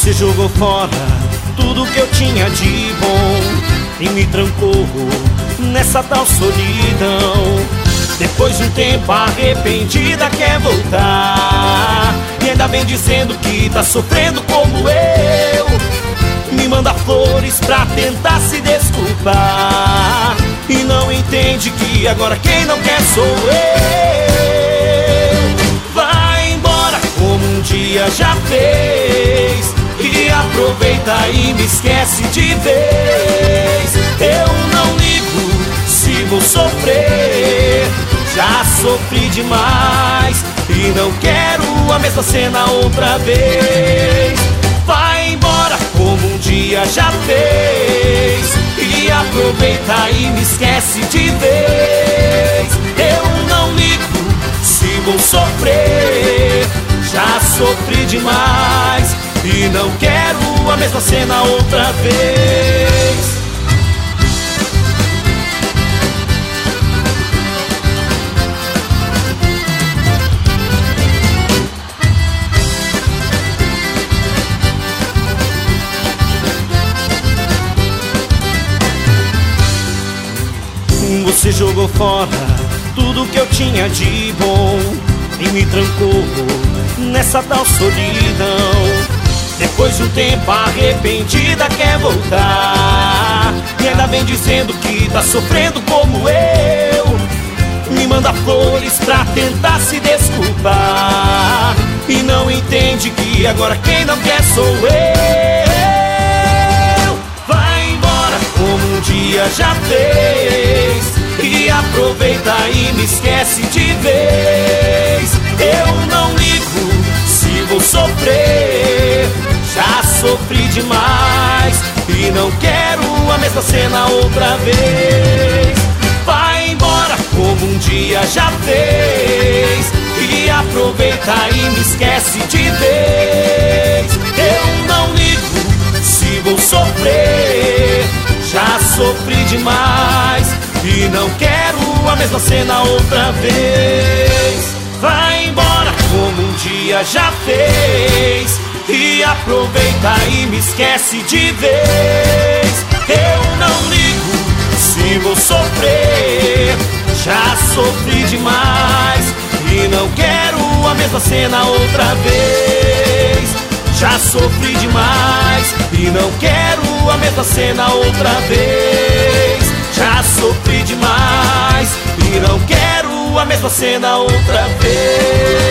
Você jogou fora tudo que eu tinha de bom e me trancou nessa tal solidão. Depois de um tempo arrependida quer voltar, e ainda vem dizendo que tá sofrendo como eu. Me manda flores pra tentar se desculpar, e não entende que agora quem não quer sou eu. Vai embora como um dia já fez, e aproveita e me esquece de vez. Eu não ligo se vou sofrer, já sofri demais e não quero a mesma cena outra vez. Vai embora como um dia já fez, e aproveita e me esquece de vez. Eu não ligo se vou sofrer, já sofri demais e não quero a mesma cena outra vez. Você jogou fora tudo que eu tinha de bom e me trancou nessa tal solidão. Depois de um tempo arrependida quer voltar, e ainda vem dizendo que tá sofrendo como eu. Me manda flores pra tentar se desculpar, e não entende que agora quem não quer sou eu. Vai embora como um dia já fez, e aproveita e me esquece de vez. Eu não ligo se vou sofrer, já sofri demais e não quero a mesma cena outra vez. Vai embora como um dia já fez, e aproveita e me esquece de vez. Eu não ligo se vou sofrer, já sofri demais e não quero a mesma cena outra vez. Vai embora como um dia já fez, e aproveita e me esquece de vez. Eu não ligo se vou sofrer, já sofri demais e não quero a mesma cena outra vez. Já sofri demais e não quero a mesma cena outra vez. Já sofri demais e não quero a mesma cena outra vez.